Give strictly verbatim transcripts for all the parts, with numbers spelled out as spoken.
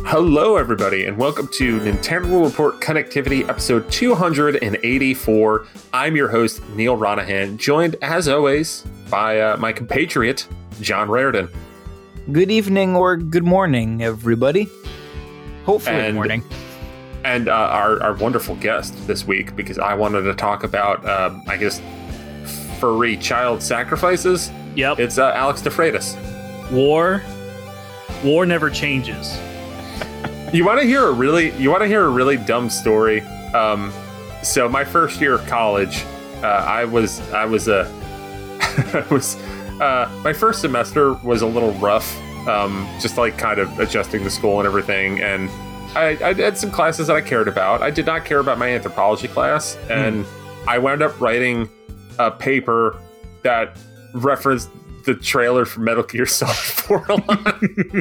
Hello, everybody, and welcome to Nintendo Report Connectivity episode two hundred eighty-four. I'm your host, Neil Ronahan, joined, as always, by uh, my compatriot, John Raridan. Good evening or good morning, everybody. Hopefully and, morning. And uh, our, our wonderful guest this week, because I wanted to talk about, um, I guess, furry child sacrifices. Yep. It's uh, Alex DeFreitas. War. War never changes. You want to hear a really, you want to hear a really dumb story? Um, so my first year of college, uh, I was, I was a, I was, uh, my first semester was a little rough, um, just like kind of adjusting to school and everything. And I, I had some classes that I cared about. I did not care about my anthropology class, and mm. I wound up writing a paper that referenced the trailer for Metal Gear Solid four a lot.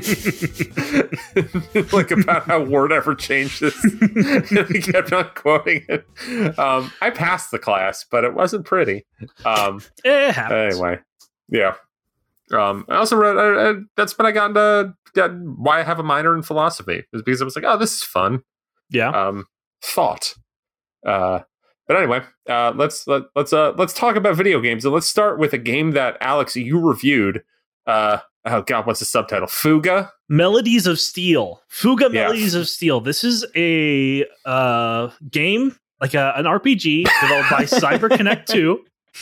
Like about how war never changes. And we kept on quoting it. Um, I passed the class, but it wasn't pretty. Um, it happens. Anyway, yeah. Um, I also wrote, I, I, that's when I got into got, why I have a minor in philosophy. It was because I was like, oh, this is fun. Yeah. Um, thought. Uh, But anyway, uh, let's let, let's uh, let's talk about video games, and let's start with a game that Alex you reviewed. Uh, oh God, what's the subtitle? Fuga. Melodies of Steel. Fuga Yeah. Melodies of Steel. This is a uh, game, like a, an R P G developed by CyberConnect two.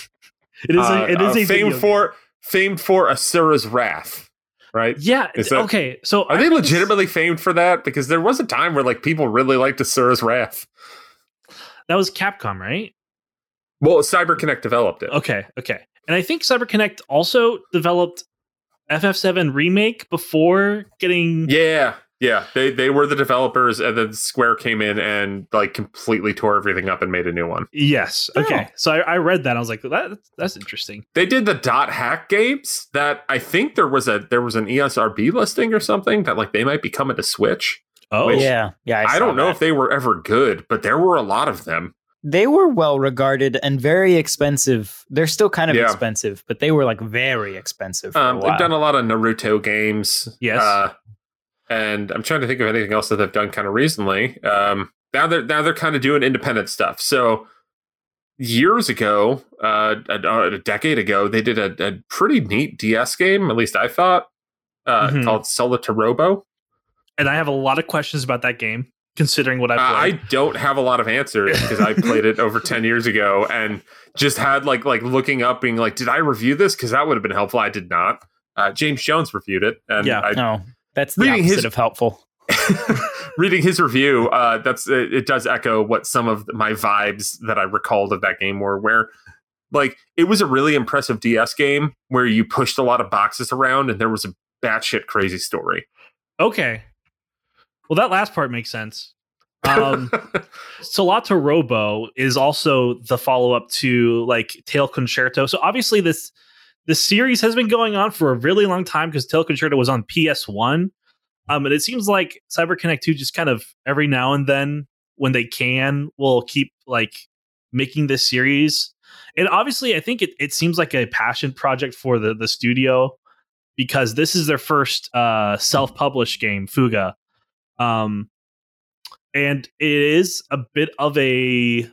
It is Uh, a, it is uh, a famed video for game. famed for Asura's Wrath, right? Yeah. Is that- okay. So Are I they read legitimately famed for that? Because there was a time where like people really liked Asura's Wrath. this- That was Capcom, right? Well, CyberConnect developed it. Okay. Okay. And I think CyberConnect also developed F F seven Remake before getting. Yeah, yeah. They they were the developers, and then Square came in and like completely tore everything up and made a new one. Yes. Okay. Oh. So I, I read that. I was like, that, that's interesting. They did the dot hack games that I think there was a there was an E S R B listing or something that like they might be coming to Switch. Oh, Which- Yeah, yeah. I, I, saw don't know that. if they were ever good, but there were a lot of them. They were well regarded and very expensive. They're still kind of Yeah. expensive, but they were like very expensive. For Um, a they've while. done a lot of Naruto games. Yes. Uh, and I'm trying to think of anything else that they've done kind of recently. Um, now they're now they're kind of doing independent stuff. So years ago, uh, a, a decade ago, they did a, a pretty neat D S game. At least I thought uh, Mhm. called Solitarobo. and I have a lot of questions about that game, considering what I've Uh, I played. don't have a lot of answers because I played it over ten years ago and just had like like looking up, being like, did I review this? Because that would have been helpful. I did not. Uh, James Jones reviewed it, and Yeah. I, No, that's the Reading opposite his- of helpful. reading his review, uh, that's it, it does echo what some of my vibes that I recalled of that game were. Where like it was a really impressive D S game where you pushed a lot of boxes around and there was a batshit crazy story. Okay. Well, that last part makes sense. Um, Solata Robo is also the follow-up to like Tail Concerto. So obviously this this series has been going on for a really long time because Tail Concerto was on P S one. Um, and it seems like CyberConnect two just kind of every now and then when they can will keep like making this series. And obviously I think it, it seems like a passion project for the, the studio because this is their first uh, self-published game, Fuga. Um, and it is a bit of a,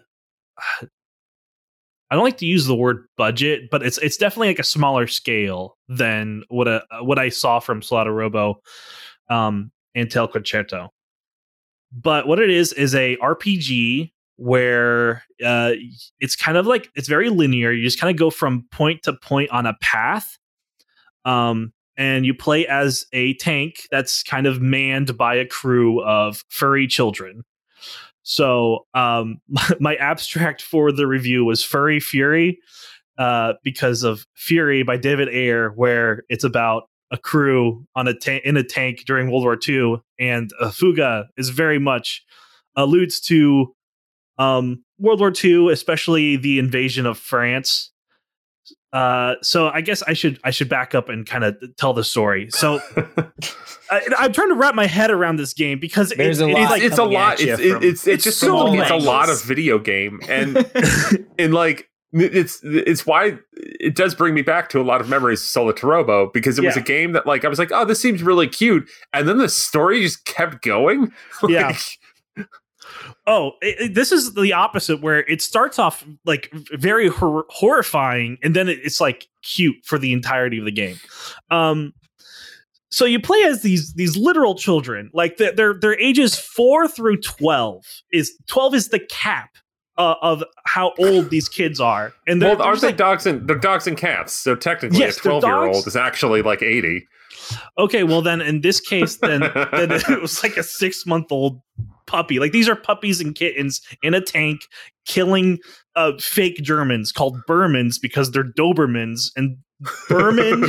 I don't like to use the word budget, but it's it's definitely like a smaller scale than what a what I saw from Solata Robo, um, and Tail Concerto. But what it is is a R P G where uh, it's kind of like it's very linear. You just kind of go from point to point on a path. Um, and you play as a tank that's kind of manned by a crew of furry children. So um, my abstract for the review was Furry Fury uh, because of Fury by David Ayer, where it's about a crew on a ta- in a tank during World War Two, and uh, Fuga is very much alludes to um, World War Two, especially the invasion of France. Uh, so I guess I should I should back up and kind of tell the story. So I, I'm trying to wrap my head around this game because There's it, a it lot is like it's a coming lot. at you It's, it, from- it's it's It's just so so it's a many. lot of video game, and and like it's it's why it does bring me back to a lot of memories of Solatorobo, because it was Yeah. a game that, like, I was like, oh, this seems really cute, and then the story just kept going. Like, Yeah. Oh, it, it- this is the opposite, where it starts off like very hor- horrifying, and then it, it's like cute for the entirety of the game. Um, so you play as these these literal children, like their their, their ages four through twelve. Is twelve is the cap uh, of how old these kids are, and they're, well, they're aren't just they like, dogs and they're dogs and cats? So technically, Yes, a they're twelve-year-old dogs. is actually like eighty. okay, well then in this case, then, then it was like a six month old puppy. Like these are puppies and kittens in a tank killing uh, fake Germans called Burmans because they're Dobermans and Berman.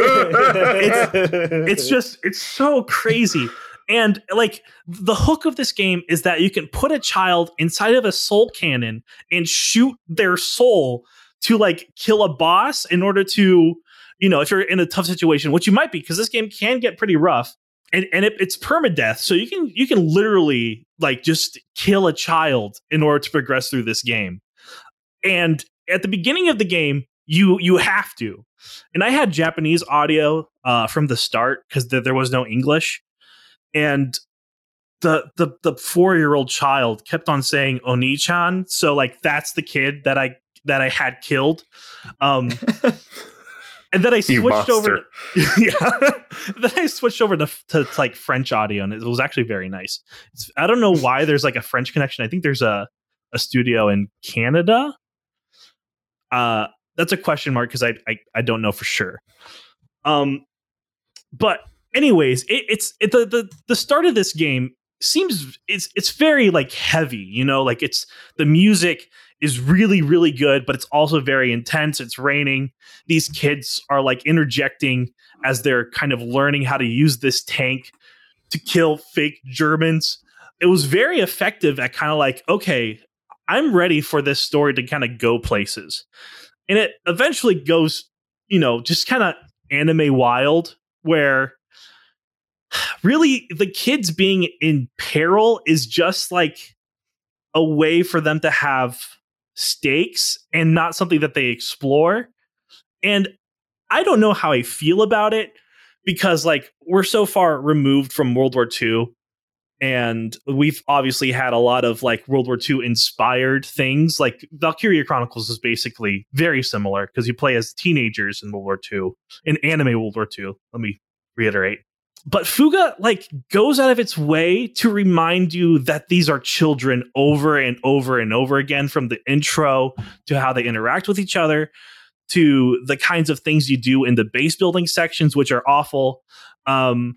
It's just it's so crazy. And like the hook of this game is that you can put a child inside of a soul cannon and shoot their soul to like kill a boss in order to, you know, if you're in a tough situation, which you might be, because this game can get pretty rough. And and it, it's permadeath, so you can you can literally like just kill a child in order to progress through this game. And at the beginning of the game, you you have to. And I had Japanese audio uh, from the start because th- there was no English. And the the the four year old child kept on saying Oni-chan, so like that's the kid that I that I had killed. Um, and then I You switched over. monster. To, yeah. Then I switched over to, to, to like French audio, and it was actually very nice. It's, I don't know why there's like a French connection. I think there's a a studio in Canada. Uh, that's a question mark because I, I I don't know for sure. Um, but anyways, it, it's it, the the the start of this game seems it's it's very like heavy, you know, like it's the music is really really good, but it's also very intense. It's raining. These kids are like interjecting as they're kind of learning how to use this tank to kill fake Germans. It was very effective at kind of like, okay, I'm ready for this story to kind of go places. And it eventually goes, you know, just kind of anime wild, where really the kids being in peril is just like a way for them to have stakes and not something that they explore. And I don't know how I feel about it, because like we're so far removed from World War Two, and we've obviously had a lot of like World War Two inspired things. Like Valkyria Chronicles is basically very similar because you play as teenagers in World War Two, in anime World War Two. Let me reiterate. But Fuga like goes out of its way to remind you that these are children over and over and over again, from the intro to how they interact with each other to the kinds of things you do in the base building sections, which are awful. Um,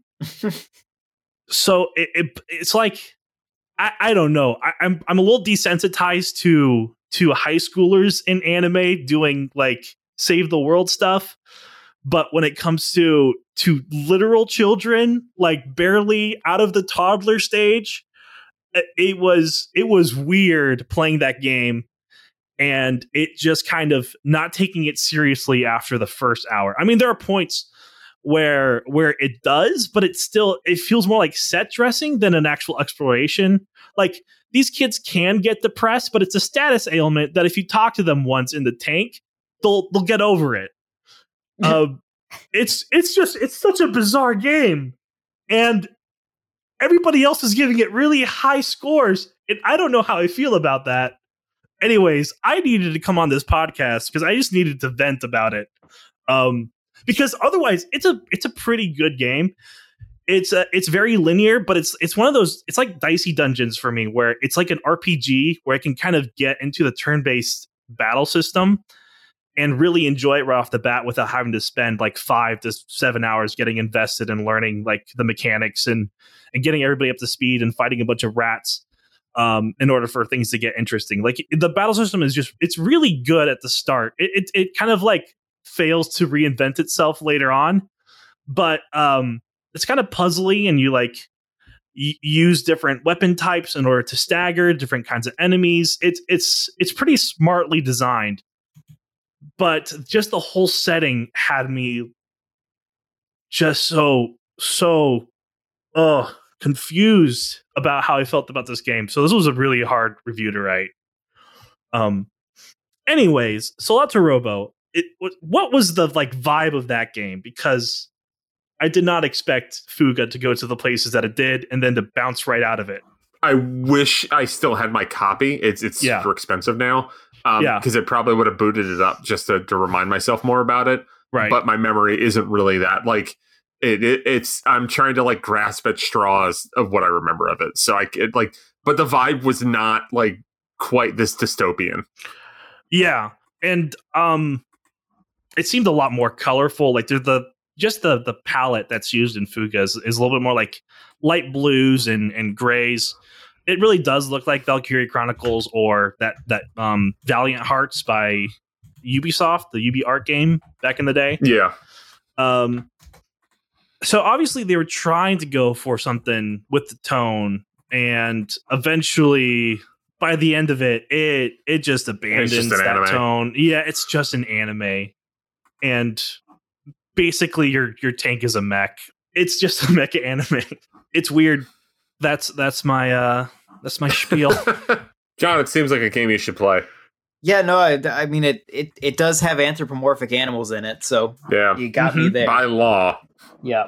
so it, it it's like I, I don't know. I, I'm I'm a little desensitized to to high schoolers in anime doing like save the world stuff. But when it comes to to literal children, like barely out of the toddler stage, it was it was weird playing that game, and it just kind of not taking it seriously after the first hour. I mean, there are points where where it does, but it still it feels more like set dressing than an actual exploration. Like these kids can get depressed, but it's a status ailment that if you talk to them once in the tank, they'll they'll get over it. Um, it's it's just it's such a bizarre game, and everybody else is giving it really high scores, and I don't know how I feel about that. Anyways, I needed to come on this podcast because I just needed to vent about it. Um, because otherwise, it's a it's a pretty good game. It's a, it's very linear, but it's it's one of those. It's like Dicey Dungeons for me, where it's like an R P G where I can kind of get into the turn-based battle system and really enjoy it right off the bat without having to spend like five to seven hours getting invested in learning like the mechanics and and getting everybody up to speed and fighting a bunch of rats um, in order for things to get interesting. Like the battle system is just it's really good at the start. It it, it kind of like fails to reinvent itself later on, but um, it's kind of puzzly, and you like y- use different weapon types in order to stagger different kinds of enemies. It's it's it's pretty smartly designed. But just the whole setting had me just so, so uh, confused about how I felt about this game. So this was a really hard review to write. Um, Anyways, Solata Robo, it what was the like vibe of that game? Because I did not expect Fuga to go to the places that it did and then to bounce right out of it. I wish I still had my copy. It's it's Yeah. super expensive now. Um, Yeah. because it probably would have booted it up just to, to remind myself more about it. Right. But my memory isn't really that like it, it. It's I'm trying to like grasp at straws of what I remember of it. So I it, like, but the vibe was not like quite this dystopian. Yeah. And um it seemed a lot more colorful. Like there's the just the the palette that's used in Fuga is, is a little bit more like light blues and, and grays. It really does look like Valkyrie Chronicles or that that um, Valiant Hearts by Ubisoft, the UbiArt game back in the day. Yeah. Um, so obviously they were trying to go for something with the tone, and eventually by the end of it, it it just abandons just an that anime. tone. Yeah, it's just an anime, and basically your your tank is a mech. It's just a mecha anime. It's weird. That's that's my uh that's my spiel. John, it seems like a game you should play. Yeah, no, I, I mean it, it. It does have anthropomorphic animals in it, so Yeah. you got me Mhm. there. By law. Yeah,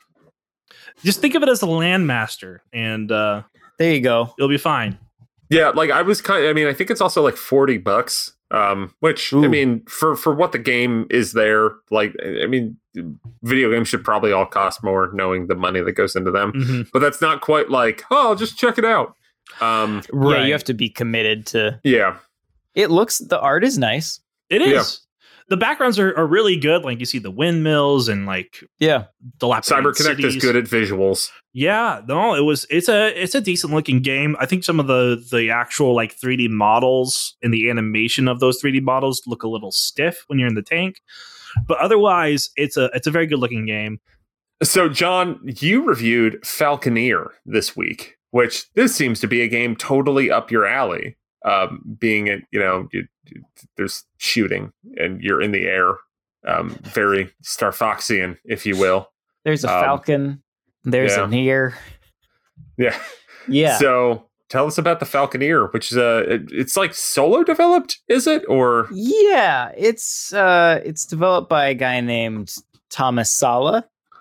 Just think of it as a landmaster, and uh, there you go. you'll be fine. Yeah, like I was kind of, I mean, I think it's also like forty bucks. Um, which I Ooh. mean, for for what the game is there, like I mean, video games should probably all cost more, knowing the money that goes into them. Mhm. But that's not quite like, oh, I'll just check it out. Um, Yeah, Right. you have to be committed to. yeah, It looks. The art is nice. It is. Yeah. The backgrounds are, are really good. Like you see the windmills and like Yeah, dilapidated CyberConnect cities. is good at visuals. Yeah, no, it was. It's a it's a decent looking game. I think some of the the actual like three D models and the animation of those three D models look a little stiff when you're in the tank, but otherwise, it's a it's a very good looking game. So, John, you reviewed Falconeer this week, which this seems to be a game totally up your alley. Um, being it, you know, you, you, there's shooting and you're in the air, um, very Star Foxian, if you will. there's a Um, falcon. There's yeah. a near. Yeah. Yeah. So, tell us about the Falconeer, which is a it, it's like solo developed, is it? Or Yeah, it's uh it's developed by a guy named Thomas Sala.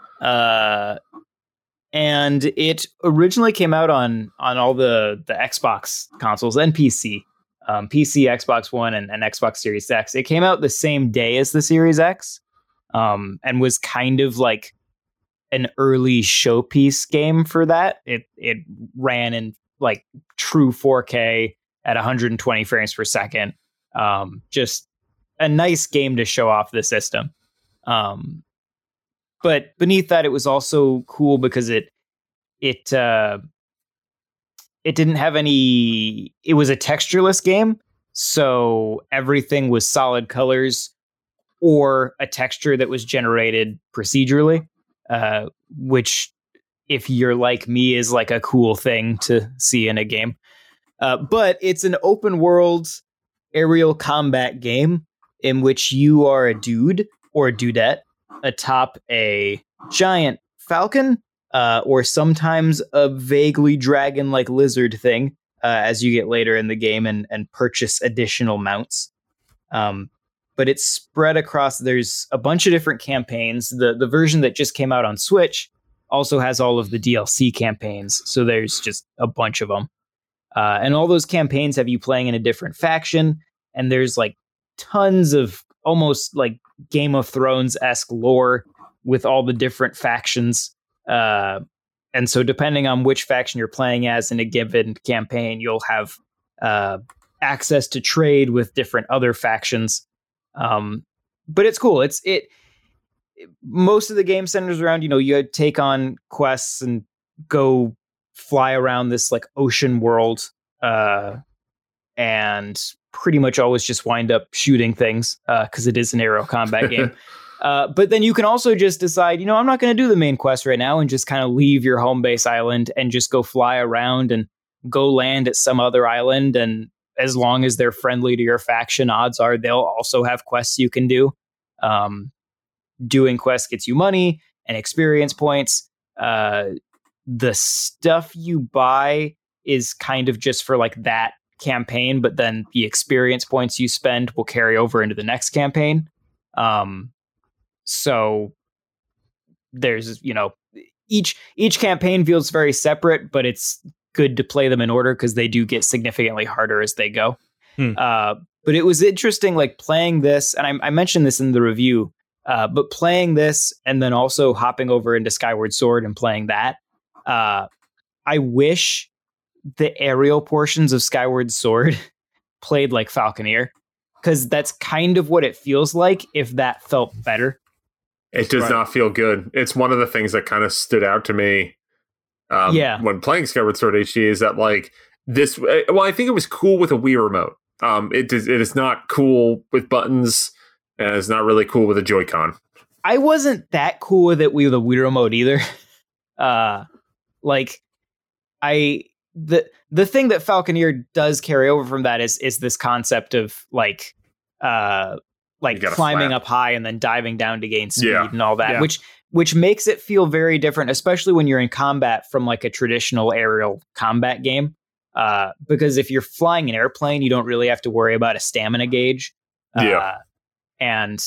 Uh and it originally came out on on all the the Xbox consoles and P C. Um, P C, Xbox One, and, and Xbox Series X. It came out the same day as the Series X, um, and was kind of like an early showpiece game for that. It it ran in like true four K at one hundred twenty frames per second. Um, just a nice game to show off the system. Um, but beneath that, it was also cool because it it uh, it didn't have any. It was a textureless game, so everything was solid colors or a texture that was generated procedurally, uh, which, if you're like me, is like a cool thing to see in a game. Uh, but it's an open world aerial combat game in which you are a dude or a dudette atop a giant falcon, uh, or sometimes a vaguely dragon-like lizard thing, uh, as you get later in the game and, and purchase additional mounts. Um, but it's spread across, there's a bunch of different campaigns. The, the version that just came out on Switch also has all of the D L C campaigns, so there's just a bunch of them. Uh, and all those campaigns have you playing in a different faction, and there's like tons of almost like Game of Thrones-esque lore with all the different factions. Uh, and so depending on which faction you're playing as in a given campaign, you'll have uh, access to trade with different other factions. Um, but it's cool. It's it. Most of the game centers around, you know, you take on quests and go fly around this like ocean world, uh, and pretty much always just wind up shooting things because uh, it is an aerial combat game. Uh, but then you can also just decide, you know, I'm not going to do the main quest right now and just kind of leave your home base island and just go fly around and go land at some other island. And as long as they're friendly to your faction, odds are they'll also have quests you can do. Um, doing quests gets you money and experience points. Uh, the stuff you buy is kind of just for like that campaign, but then the experience points you spend will carry over into the next campaign. Um, so there's, you know, each each campaign feels very separate, but it's good to play them in order because they do get significantly harder as they go. Hmm. Uh, but it was interesting, like playing this, and I, I mentioned this in the review, uh, but playing this and then also hopping over into Skyward Sword and playing that. Uh, I wish the aerial portions of Skyward Sword played like Falconeer, because that's kind of what it feels like if that felt better. It does Right. not feel good. It's one of the things that kind of stood out to me um, Yeah. when playing Skyward Sword H D is that like this. Well, I think it was cool with a Wii remote. Um, it is, it is not cool with buttons, and it's not really cool with a Joy-Con. I wasn't that cool with it with a Wii remote either. Uh, like I the the thing that Falconeer does carry over from that is is this concept of like uh like You gotta climbing flap. up high and then diving down to gain speed Yeah. and all that, Yeah. which which makes it feel very different, especially when you're in combat from like a traditional aerial combat game. Uh, because if you're flying an airplane, you don't really have to worry about a stamina gauge. Yeah. Uh, and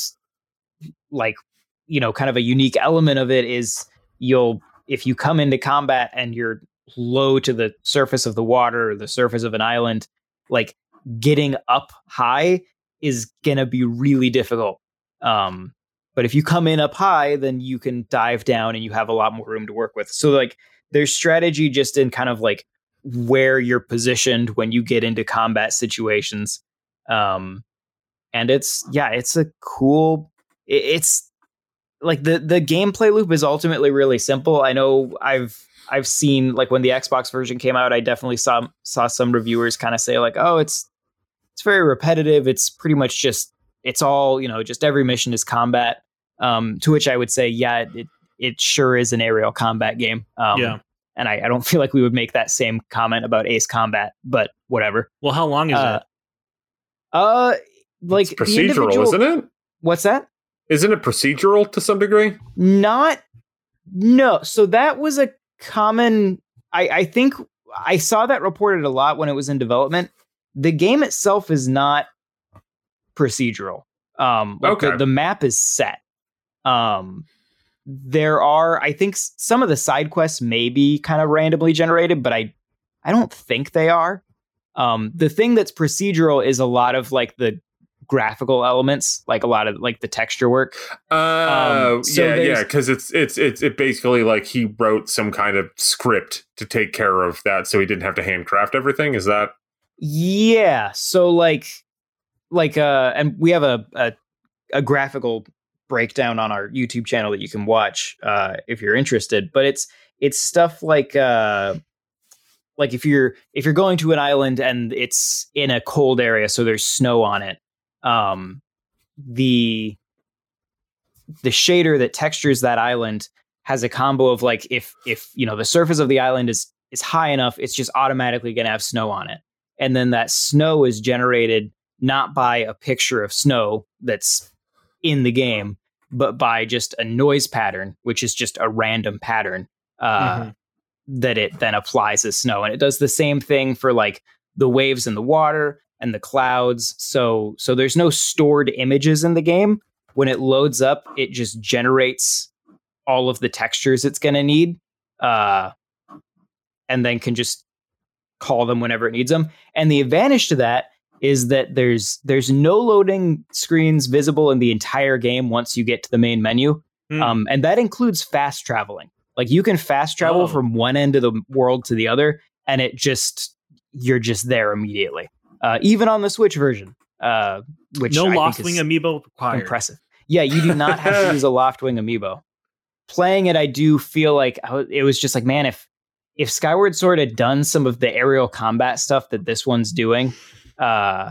like, you know, kind of a unique element of it is you'll, if you come into combat and you're low to the surface of the water or the surface of an island, like getting up high is gonna be really difficult. Um, but if you come in up high, then you can dive down and you have a lot more room to work with. So like there's strategy just in kind of like where you're positioned when you get into combat situations. Um, and it's, yeah, it's a cool, it, it's like the, the gameplay loop is ultimately really simple. I know I've, I've seen like when the Xbox version came out, I definitely saw, saw some reviewers kind of say like, oh, it's, it's very repetitive. It's pretty much just, it's all, you know, just every mission is combat. Um, to which I would say, yeah, it, it sure is an aerial combat game. Um, Yeah. And I, I don't feel like we would make that same comment about Ace Combat, but whatever. Well, how long is Uh, it? Uh, like It's the procedural, individual- isn't it? What's that? Isn't it procedural to some degree? Not, no. So that was a common, I, I think I saw that reported a lot when it was in development. The game itself is not procedural. Um, like Okay. the, the map is set. Um, there are, I think s- some of the side quests may be kind of randomly generated, but I, I don't think they are. Um, the thing that's procedural is a lot of like the graphical elements, like a lot of like the texture work. Uh, Um, so yeah, yeah, there's- because it's it's it's it basically like he wrote some kind of script to take care of that, so he didn't have to handcraft everything. Is that Yeah. So like, like, uh, and we have a, a, a graphical breakdown on our YouTube channel that you can watch, uh, if you're interested, but it's, it's stuff like, uh, like if you're, if you're going to an island and it's in a cold area, so there's snow on it, um, the, the shader that textures that island has a combo of like, if, if, you know, the surface of the island is, is high enough, it's just automatically going to have snow on it. And then that snow is generated not by a picture of snow that's in the game, but by just a noise pattern, which is just a random pattern uh, Mhm. that it then applies as snow. And it does the same thing for like the waves in the water and the clouds. So, so there's no stored images in the game. When it loads up, it just generates all of the textures it's going to need, uh, and then can just call them whenever it needs them. And the advantage to that is that there's there's no loading screens visible in the entire game once you get to the main menu. Hmm. Um, and that includes fast traveling. Like you can fast travel Oh. from one end of the world to the other, and it just you're just there immediately. Uh, even on the Switch version, uh, which no I think Loftwing is amiibo required. impressive. Yeah, you do not have to use a Loftwing amiibo. Playing it, I do feel like I w- it was just like, man, if if Skyward Sword had done some of the aerial combat stuff that this one's doing, uh,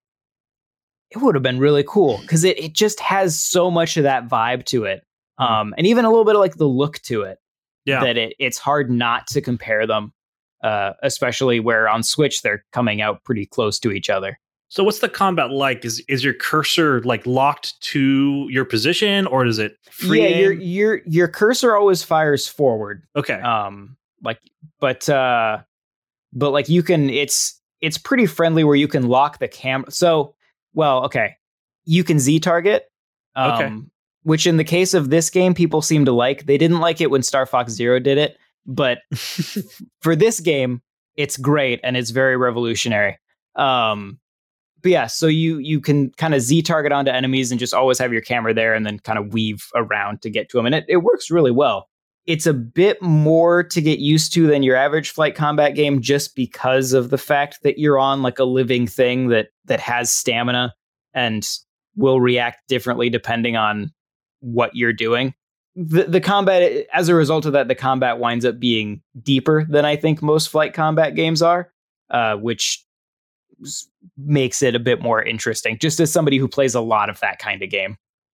it would have been really cool because it it just has so much of that vibe to it, um, and even a little bit of like the look to it. Yeah. That it it's hard not to compare them, uh, especially where on Switch they're coming out pretty close to each other. So what's the combat like? Is is your cursor like locked to your position, or is it free? Yeah, your aim? your your cursor always fires forward. Okay. Um, like, but uh, but like you can, it's it's pretty friendly where you can lock the camera. So, well, okay, you can Z target. Um, Okay. Which in the case of this game, people seem to like. They didn't like it when Star Fox Zero did it, but for this game, it's great and it's very revolutionary. Um, but yeah, so you you can kind of Z target onto enemies and just always have your camera there and then kind of weave around to get to them. And it, it works really well. It's a bit more to get used to than your average flight combat game just because of the fact that you're on like a living thing that that has stamina and will react differently depending on what you're doing. The the combat, as a result of that, the combat winds up being deeper than I think most flight combat games are, uh, which s- makes it a bit more interesting, just as somebody who plays a lot of that kind of game.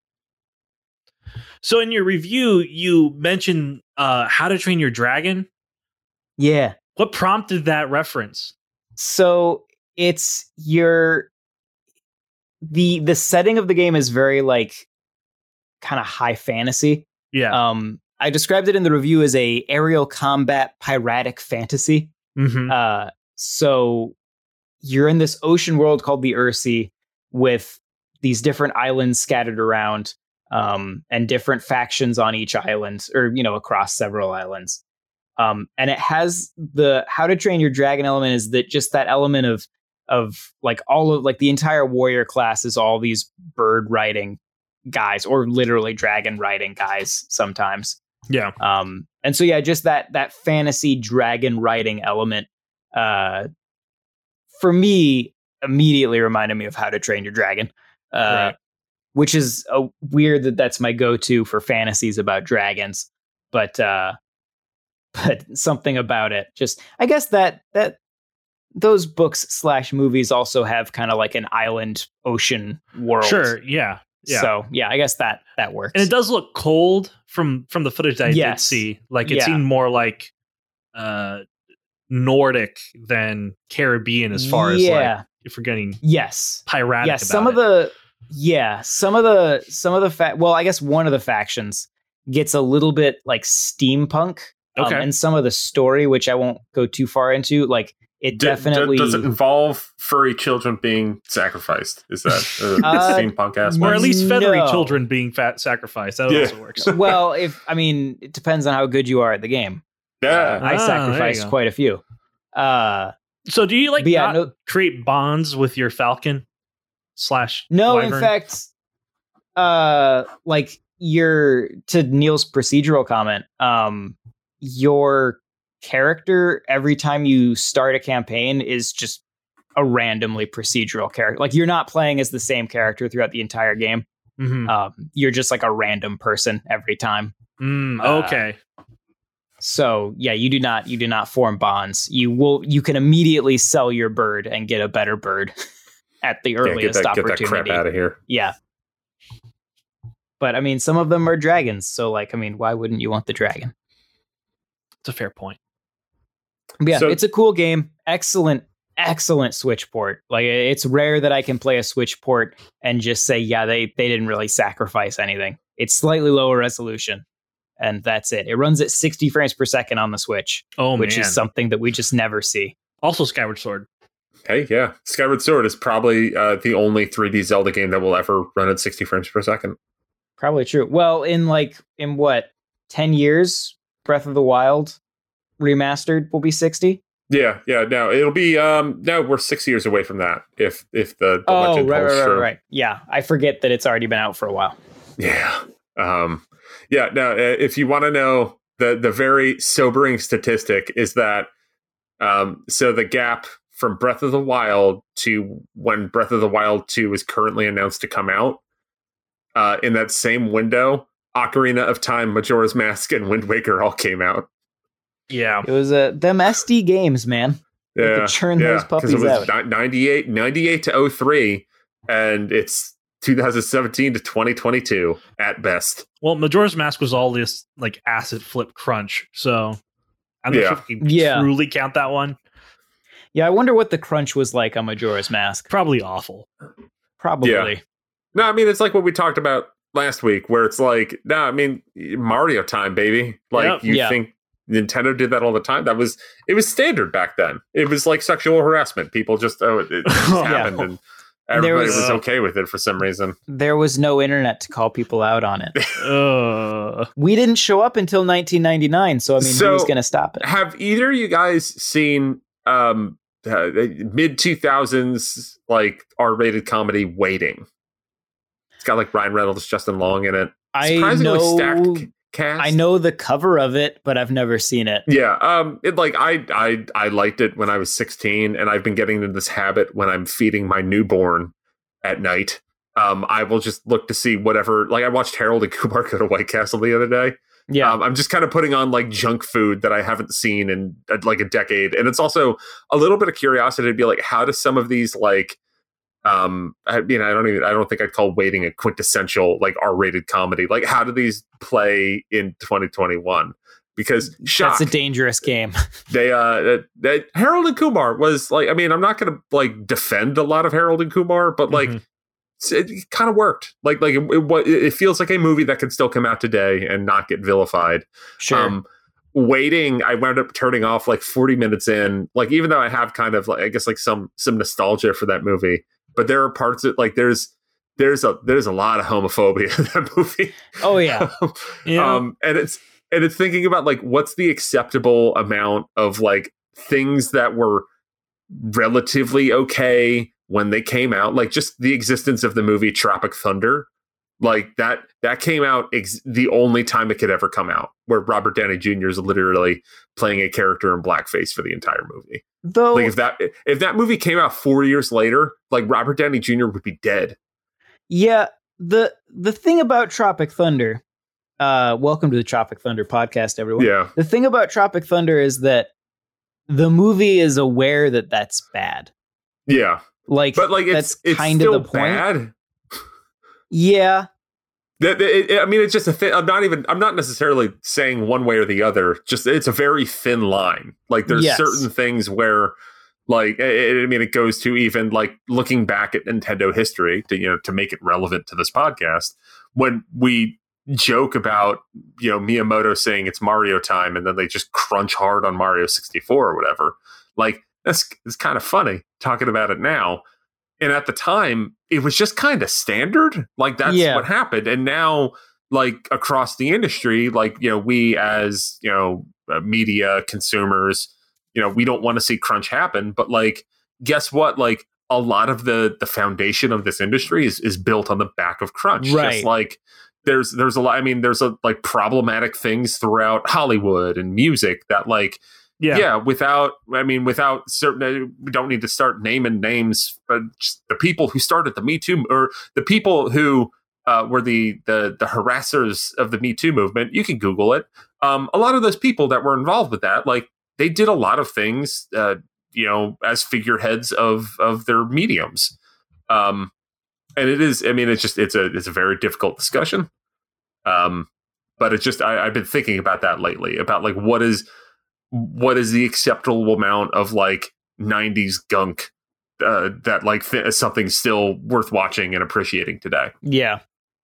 So in your review, you mentioned uh, How to Train Your Dragon. Yeah. What prompted that reference? So it's your the the setting of the game is very like kind of high fantasy. Yeah. Um, I described it in the review as a aerial combat piratic fantasy. Mm-hmm. Uh, so you're in this ocean world called the Ursea with these different islands scattered around, um, and different factions on each island, or you know, across several islands. Um, and it has the How to Train Your Dragon element is that just that element of of like all of like the entire warrior class is all these bird riding guys, or literally dragon riding guys sometimes. Yeah. Um, and so yeah, just that that fantasy dragon riding element, uh, for me, immediately reminded me of How to Train Your Dragon, uh, Right. which is a weird that that's my go-to for fantasies about dragons, but uh, but something about it, just I guess that that those books slash movies also have kind of like an island ocean world. Sure. Yeah. Yeah. So yeah, I guess that that works. And it does look cold from from the footage that I Yes. did see. Like it Yeah. seemed more like uh Nordic than Caribbean as far as yeah. like if we're getting yes. piratic Yeah, about some it. of the yeah, some of the some of the fa- well, I guess one of the factions gets a little bit like steampunk. Um, Okay. and some of the story, which I won't go too far into, like it D- d- definitely does it involve furry children being sacrificed? Is that uh, Uh, steampunk aspect? or at least feathery No. children being fat sacrificed. That Yeah. also works. well, if I mean, it depends on how good you are at the game. Yeah. I Ah, there sacrificed you go. quite a few. Uh, So do you like but yeah, not no, create bonds with your falcon slash no. wyvern? In fact, uh, like your to Neil's procedural comment, um, your character every time you start a campaign is just a randomly procedural character. Like you're not playing as the same character throughout the entire game. Mhm. Um, you're just like a random person every time. Mm, uh, okay. So yeah, you do not you do not form bonds. You will you can immediately sell your bird and get a better bird at the Yeah, get earliest that, get that opportunity. crap out of here. Yeah. But I mean, some of them are dragons, so like, I mean, why wouldn't you want the dragon? It's a fair point. But yeah, So- it's a cool game. Excellent, excellent Switch port. Like, it's rare that I can play a Switch port and just say, yeah, they they didn't really sacrifice anything. It's slightly lower resolution, and that's it. It runs at sixty frames per second on the Switch, Oh which man. is something that we just never see. Also Skyward Sword. Hey, yeah. Skyward Sword is probably uh, the only three D Zelda game that will ever run at sixty frames per second. Probably true. Well, in like in what ten years, Breath of the Wild remastered will be sixty. Yeah, yeah. No, it'll be. Um, no, we're six years away from that. If if the, the Oh, right, legend right, holds right, true. right. Yeah, I forget that it's already been out for a while. Yeah. Um, yeah. Now, uh, if you want to know the the very sobering statistic is that um, so the gap from Breath of the Wild to when Breath of the Wild two is currently announced to come out, uh, in that same window, Ocarina of Time, Majora's Mask, and Wind Waker all came out. Yeah. It was uh, them S D games, man. They could Yeah, churn yeah, those 'cause puppies it was out. ni- ninety-eight, ninety-eight to oh three, and it's two thousand seventeen to twenty twenty-two at best. Well, Majora's Mask was all this like acid flip crunch. So I'm not Yeah. sure if we can Yeah. truly count that one. Yeah, I wonder what the crunch was like on Majora's Mask. Probably awful. Probably. Yeah. No, I mean, it's like what we talked about last week, where it's like, no, I mean, Mario time, baby. Like, Yep. you Yeah. think Nintendo did that all the time. That was it was standard back then. It was like sexual harassment. People just oh it, it just happened, Yeah. and everybody was- was okay with it for some reason. There was no internet to call people out on it. Uh, We didn't show up until nineteen ninety-nine, so I mean, So- who's going to stop it? Have either of you guys seen um uh, mid two thousands like R-rated comedy Waiting? It's got like Ryan Reynolds, Justin Long in it. I Surprisingly know, stacked c- cast. I know the cover of it, but I've never seen it. Yeah, um, it like I I I liked it when I was sixteen, and I've been getting into this habit when I'm feeding my newborn at night. Um, I will just look to see whatever. Like I watched Harold and Kumar go to White Castle the other day. Yeah, Um, I'm just kind of putting on like junk food that I haven't seen in uh, like a decade, and it's also a little bit of curiosity to be like, how do some of these like, um, I, you know, I don't even, I don't think I'd call Waiting a quintessential like R-rated comedy. Like, how do these play in twenty twenty-one? Because shock, that's a dangerous game. they uh, that, that Harold and Kumar was like, I mean, I'm not going to like defend a lot of Harold and Kumar, but like. Mhm. It, it kind of worked. Like, like it, it, it feels like a movie that could still come out today and not get vilified. Sure. Um, Waiting, I wound up turning off like forty minutes in. Like, even though I have kind of like, I guess like some some nostalgia for that movie, but there are parts that like there's there's a there's a lot of homophobia in that movie. Oh yeah. yeah. Um, and it's and it's thinking about like what's the acceptable amount of like things that were relatively okay when they came out, like just the existence of the movie Tropic Thunder, like that that came out ex- the only time it could ever come out, where Robert Downey Junior is literally playing a character in blackface for the entire movie. Though Like if that if that movie came out four years later, like Robert Downey Junior would be dead. yeah, the the thing about Tropic Thunder, uh, welcome to the Tropic Thunder podcast, everyone. Yeah, The thing about Tropic Thunder is that the movie is aware that that's bad. yeah, Like, but like it's that's it's kind still of the point. bad. Yeah, That, it, it- I mean, it's just a thin. I'm not even. I'm not necessarily saying one way or the other. Just it's a very thin line. Like there's Yes. certain things where, like, it, I mean, it goes to even like looking back at Nintendo history to you know to make it relevant to this podcast. When we joke about you know Miyamoto saying it's Mario time, and then they just crunch hard on Mario sixty-four or whatever. Like that's it's kind of funny talking about it now. And at the time, it was just kind of standard. Like that's Yeah. what happened. And now, like across the industry, like you know, we as you know, uh, media consumers, you know, we don't want to see crunch happen. But like, guess what? Like a lot of the the foundation of this industry is is built on the back of crunch. Right. Just like there's there's a lot. I mean, there's a like problematic things throughout Hollywood and music that like. yeah. Yeah. without, I mean, without certain, we don't need to start naming names, but just the people who started the Me Too, or the people who uh, were the, the the harassers of the Me Too movement. You can Google it. Um, a lot of those people that were involved with that, like they did a lot of things, uh, you know, as figureheads of of their mediums. Um, and it is, I mean, it's just it's a it's a very difficult discussion. Um, but it's just I, I've been thinking about that lately, about like what is. What is the acceptable amount of like nineties gunk uh, that like th- is something still worth watching and appreciating today? yeah.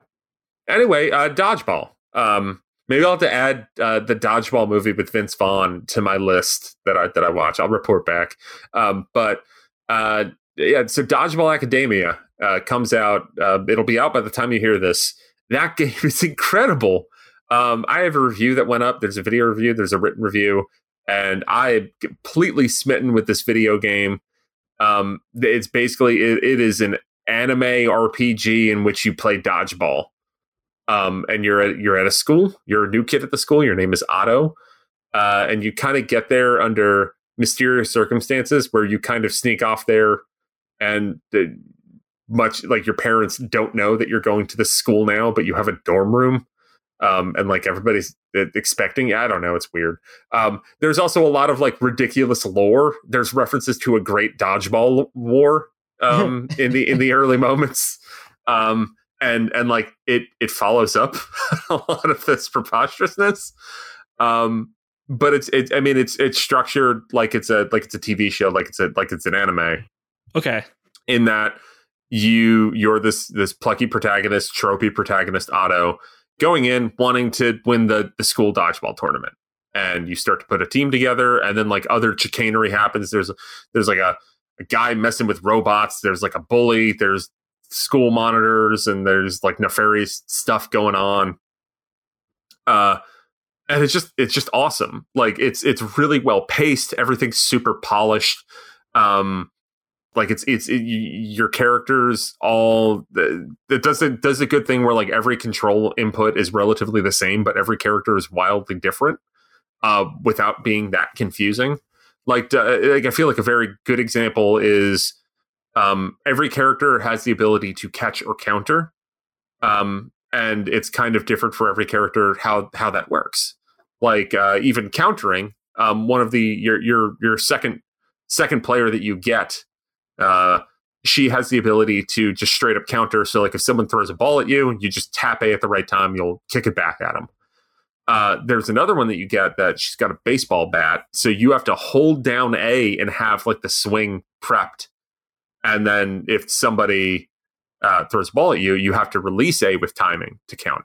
Anyway, uh, Dodgeball. Um, maybe I'll have to add uh, the Dodgeball movie with Vince Vaughn to my list that I that I watch. I'll report back. Um, but uh, yeah, so Dodgeball Academia uh, comes out. Uh, it'll be out by the time you hear this. That game is incredible. Um, I have a review that went up. There's a video review. There's a written review. And I am completely smitten with this video game. Um, it's basically it, it is an anime R P G in which you play dodgeball. Um, and you're at you're at a school. You're a new kid at the school. Your name is Otto, uh, and you kind of get there under mysterious circumstances where you kind of sneak off there, and the, much like your parents don't know that you're going to this school now, but you have a dorm room. Um, and like everybody's expecting, I don't know, it's weird. Um, there's also a lot of like ridiculous lore. There's references to a great dodgeball war um, in the in the early moments, um, and and like it it follows up a lot of this preposterousness. Um, but it's it, I mean it's it's structured like it's a like it's a T V show, like it's a like it's an anime. Okay. In that you you're this this plucky protagonist, tropey protagonist Otto. Going in wanting to win the, the school dodgeball tournament. and you start to put a team together, and then like other chicanery happens. There's there's like a, a guy messing with robots. There's like a bully. There's school monitors, and there's like nefarious stuff going on. Uh, and it's just it's just awesome. Like it's it's really well paced. Everything's super polished. Um, like it's it's it, your characters all it does it does a good thing where like every control input is relatively the same, but every character is wildly different. Uh, without being that confusing. Like, uh, like I feel like a very good example is um, every character has the ability to catch or counter, um, and it's kind of different for every character how how that works. Like uh, even countering, um, one of the your your your second second player that you get, uh, she has the ability to just straight up counter. So like if someone throws a ball at you, you just tap A at the right time, you'll kick it back at them. Uh, there's another one that you get that she's got a baseball bat. So you have to hold down A and have like the swing prepped. And then if somebody uh, throws a ball at you, you have to release A with timing to counter.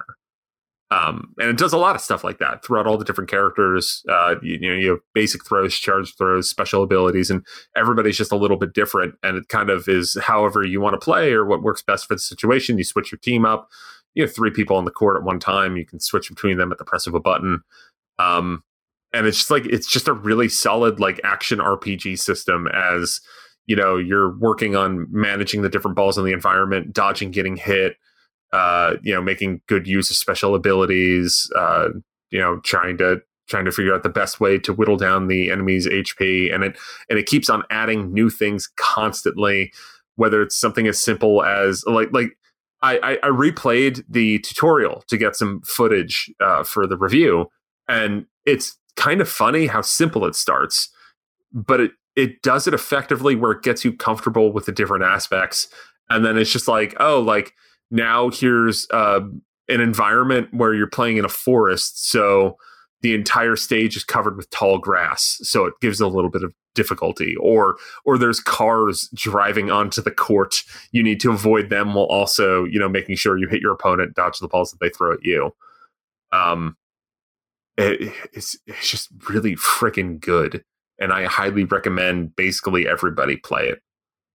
Um, and it does a lot of stuff like that throughout all the different characters. Uh, you, you know, you have basic throws, charge throws, special abilities, and everybody's just a little bit different. And it kind of is however you want to play or what works best for the situation. You switch your team up. You have three people on the court at one time. You can switch between them at the press of a button. Um, and it's just like, it's just a really solid like action R P G system as, you know, you're working on managing the different balls in the environment, dodging, getting hit, uh, you know, making good use of special abilities, uh, you know, trying to, trying to figure out the best way to whittle down the enemy's H P. And it, and it keeps on adding new things constantly, whether it's something as simple as like, like, I, I, I replayed the tutorial to get some footage uh, for the review, and it's kind of funny how simple it starts, but it, it does it effectively where it gets you comfortable with the different aspects. And then it's just like, oh, like now here's uh, an environment where you're playing in a forest. So the entire stage is covered with tall grass. So it gives a little bit of difficulty, or or there's cars driving onto the court. You need to avoid them while also, you know, making sure you hit your opponent, dodge the balls that they throw at you. Um, it, it's it's just really freaking good, and I highly recommend basically everybody play it.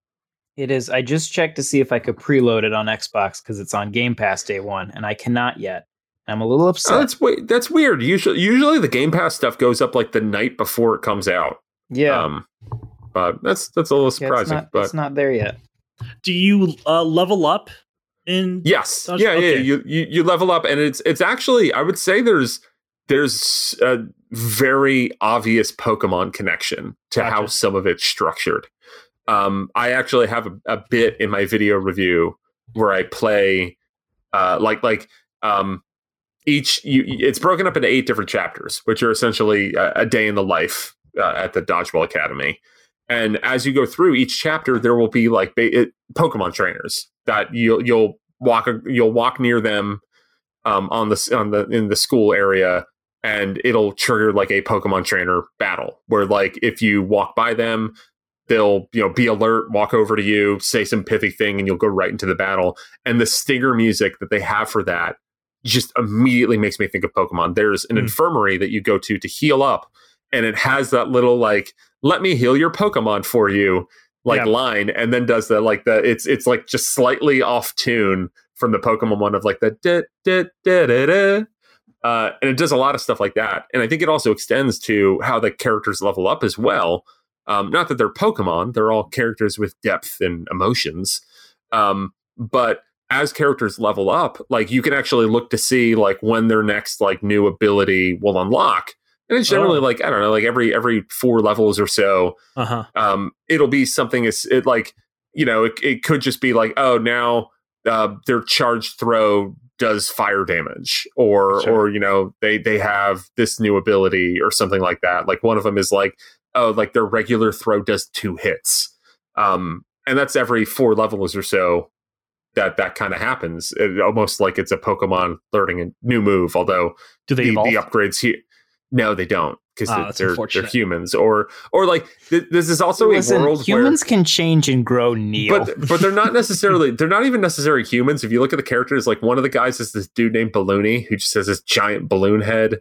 It is. I just checked to see if I could preload it on Xbox because it's on Game Pass day one, and I cannot yet. I'm a little upset. Oh, that's that's weird. Usually, usually the Game Pass stuff goes up like the night before it comes out. Yeah, um, but that's that's a little surprising. Yeah, it's not, but it's not there yet. Do you uh, level up in? Yes, Dodge? yeah, okay. yeah. You, you you level up, and it's it's actually I would say there's there's a very obvious Pokemon connection to gotcha. How some of it's structured. Um, I actually have a, a bit in my video review where I play, uh, like like um. Each you, it's broken up into eight different chapters, which are essentially a, a day in the life uh, at the Dodgeball Academy. And as you go through each chapter, there will be like ba- it, Pokemon trainers that you'll you'll walk you'll walk near them um, on the on the in the school area, and it'll trigger like a Pokemon trainer battle where like if you walk by them, they'll you know be alert, walk over to you, say some pithy thing, and you'll go right into the battle. And the stinger music that they have for that just immediately makes me think of Pokemon. There's an mm. infirmary that you go to to heal up, and it has that little like, let me heal your Pokemon for you, like yeah. line, and then does the like the it's it's like just slightly off tune from the Pokemon one of like the da, da, da, da, da. Uh, and it does a lot of stuff like that. And I think it also extends to how the characters level up as well. Um, not that they're Pokemon, they're all characters with depth and emotions. Um, but as characters level up, like you can actually look to see like when their next like new ability will unlock. And it's generally oh. like, I don't know, like every every four levels or so, uh-huh. um, it'll be something is it like, you know, it, it could just be like, oh, now uh, their charged throw does fire damage, or sure. or, you know, they they have this new ability or something like that. Like one of them is like, oh, like their regular throw does two hits. Um, and that's every four levels or so. That that kind of happens, it, almost like it's a Pokemon learning a new move. Although do they the, evolve? the upgrades here? No, they don't, because oh, they're they're humans. Or or like th- this is also Listen, a world humans where, can change and grow. Neil, but but they're not necessarily they're not even necessarily humans. If you look at the characters, like one of the guys is this dude named Balloony who just has this giant balloon head.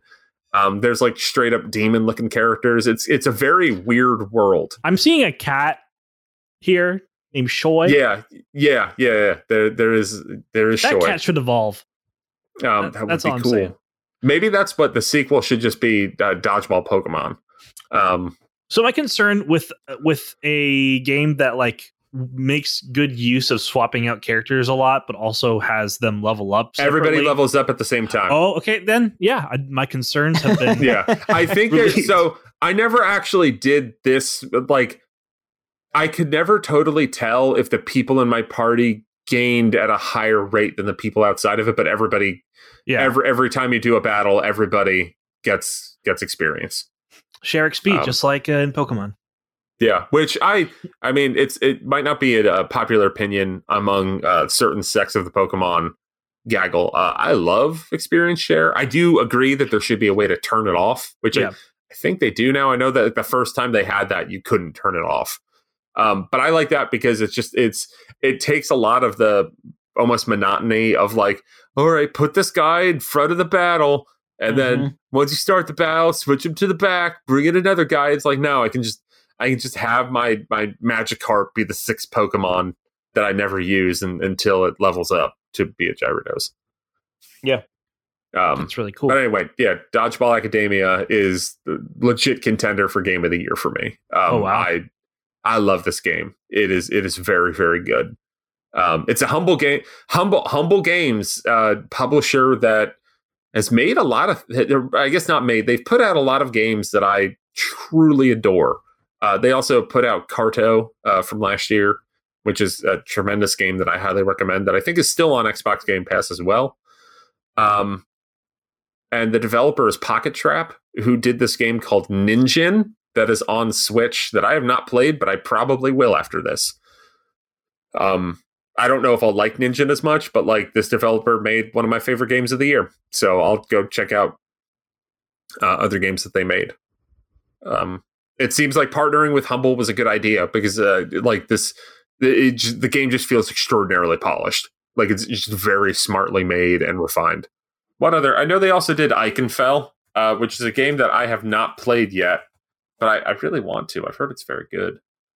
Um, there's like straight up demon looking characters. It's it's a very weird world. I'm seeing a cat here named Shoy. Yeah, yeah, yeah, yeah. There there is there is that Shoy. cat should evolve. Um, That- that would that's be all I'm cool. saying. Maybe that's what the sequel should just be. Uh, dodgeball Pokemon. Um, So my concern with with a game that like makes good use of swapping out characters a lot, but also has them level up. everybody separately. levels up at the same time. Oh, okay, then yeah, I, my concerns have been Yeah, I think that, Relieved. so. I never actually did this. Like, I could never totally tell if the people in my party gained at a higher rate than the people outside of it. But everybody, yeah. every every time you do a battle, everybody gets gets experience. Share X P Um, just like uh, in Pokemon. Yeah, which I, I mean, it's it might not be a, a popular opinion among uh, certain sects of the Pokemon gaggle. Uh, I love experience share. I do agree that there should be a way to turn it off, which Yeah. I, I think they do now. I know that the first time they had that, you couldn't turn it off. Um, but I like that because it's just it's it takes a lot of the almost monotony of like, all right, put this guy in front of the battle, and then once you start the battle, switch him to the back, bring in another guy. It's like, no, I can just I can just have my my Magikarp be the sixth Pokemon that I never use and, until it levels up to be a Gyarados. Yeah. Um, That's really cool. but anyway, yeah, Dodgeball Academia is the legit contender for Game of the Year for me. Um, Oh, wow. I I love this game. It is it is very very good. Um, it's a humble game, humble humble games uh, publisher that has made a lot of. I guess not made. They've put out a lot of games that I truly adore. Uh, they also put out Carto uh, from last year, which is a tremendous game that I highly recommend. That I think is still on Xbox Game Pass as well. Um, and the developer is Pocket Trap, who did this game called Ninjin that is on Switch that I have not played, but I probably will after this. Um, I don't know if I'll like Ninjin as much, but like this developer made one of my favorite games of the year, so I'll go check out uh, other games that they made. Um, it seems like partnering with Humble was a good idea because uh, like this, it, it, the game just feels extraordinarily polished. Like it's just very smartly made and refined. What other? I know they also did Iconfell, uh, which is a game that I have not played yet, but I, I really want to. I've heard it's very good.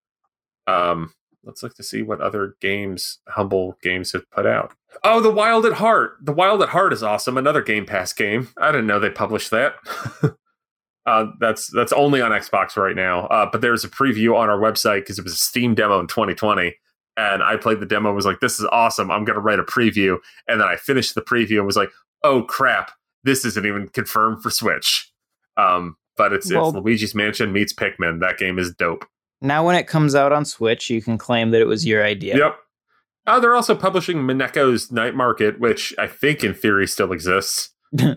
Um, let's look to see what other games Humble Games have put out. Oh, The Wild at Heart. The Wild at Heart is awesome. Another Game Pass game. I didn't know they published that. uh, that's that's only on Xbox right now. Uh, but there's a preview on our website because it was a Steam demo in twenty twenty. And I played the demo, was like, this is awesome. I'm going to write a preview. And then I finished the preview and was like, oh, crap. This isn't even confirmed for Switch. Um, but it's, Well- it's Luigi's Mansion meets Pikmin. That game is dope. Now, when it comes out on Switch, you can claim that it was your idea. Yep. Uh, they're also publishing Mineko's Night Market, which I think in theory still exists.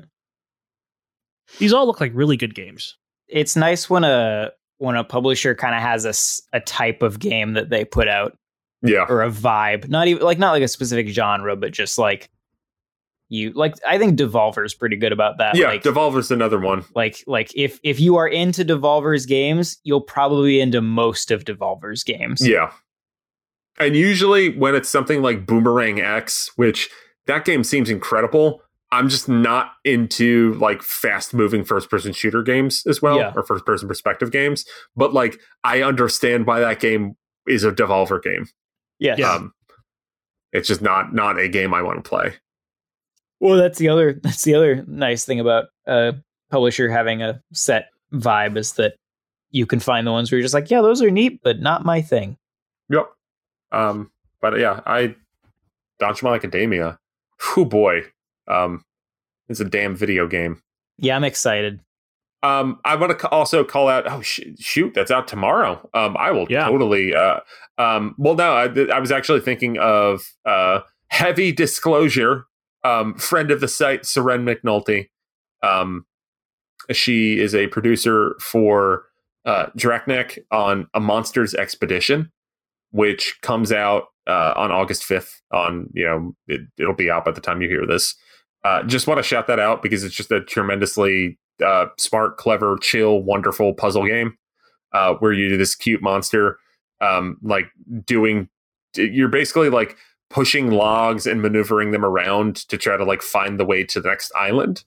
These all look like really good games. It's nice when a when a publisher kind of has a, s- a type of game that they put out Yeah. or a vibe, not even like not like a specific genre, but just like you like. I think Devolver's pretty good about that. Yeah, like, Devolver's another one. like like if if you are into Devolver's games, you'll probably be into most of Devolver's games. Yeah. And usually when it's something like Boomerang X, which that game seems incredible, I'm just not into like fast moving first person shooter games as well, Yeah. or first person perspective games. But like I understand why that game is a Devolver game. Yes. Yeah. Um, it's just not not a game I want to play. Well, that's the other that's the other nice thing about a publisher having a set vibe is that you can find the ones where you're just like, yeah, those are neat, but not my thing. Yep. Um, but yeah, I Dodgeball Academia. Whew, boy. Um, it's a damn video game. Yeah, I'm excited. Um, I want to also call out. Oh sh- shoot, that's out tomorrow. Um, I will Yeah. totally. Uh, um, well, no, I, I was actually thinking of uh, Heavy Disclosure. Um, friend of the site, Seren McNulty. Um, she is a producer for uh, Draknek on A Monster's Expedition, which comes out uh, on August fifth. On you know, it, it'll be out by the time you hear this. Uh, just want to shout that out because it's just a tremendously uh, smart, clever, chill, wonderful puzzle game uh, where you do this cute monster, um, like doing. You're basically like pushing logs and maneuvering them around to try to like find the way to the next island.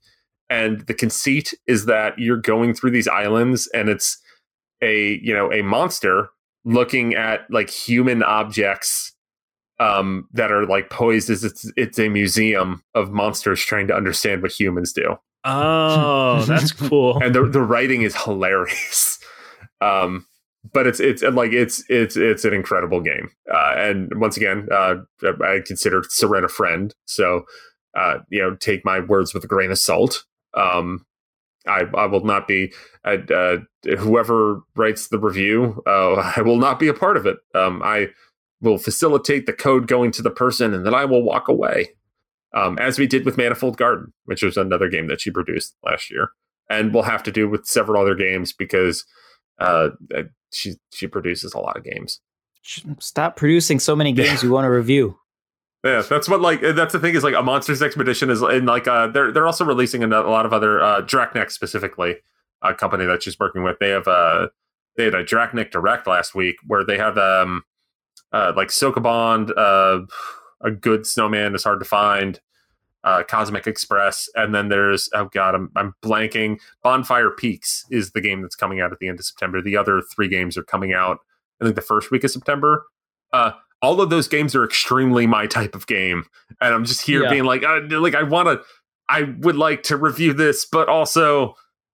And the conceit is that you're going through these islands, and it's a you know a monster looking at like human objects um, that are like poised as it's it's a museum of monsters trying to understand what humans do. Oh, that's cool. And the the writing is hilarious. Um, but it's it's like it's it's it's an incredible game. Uh, and once again, uh, I consider Seren a friend, so uh, you know, take my words with a grain of salt. Um, I I will not be uh, uh, whoever writes the review. Uh, I will not be a part of it. Um, I will facilitate the code going to the person, and then I will walk away. Um, as we did with Manifold Garden, which was another game that she produced last year, and we'll have to do with several other games because uh, she she produces a lot of games. Stop producing so many games you want to review. Yeah, that's what like that's the thing is like a Monsters Expedition is and like uh they're they're also releasing a lot of other uh Draknek specifically, a company that she's working with. They have uh they had a Draknek Direct last week where they have um uh like Sokobond, uh a good snowman is hard to find, uh Cosmic Express, and then there's oh god I'm I'm blanking. Bonfire Peaks is the game that's coming out at the end of September. The other three games are coming out I think the first week of September. Uh All of those games are extremely my type of game, and I'm just here yeah. being like, uh, like I want to, I would like to review this, but also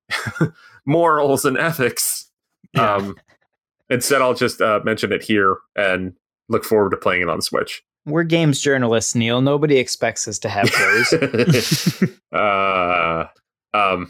morals and ethics. Yeah. Um, instead, I'll just uh, mention it here and look forward to playing it on Switch. We're games journalists, Neil. Nobody expects us to have those. uh, um,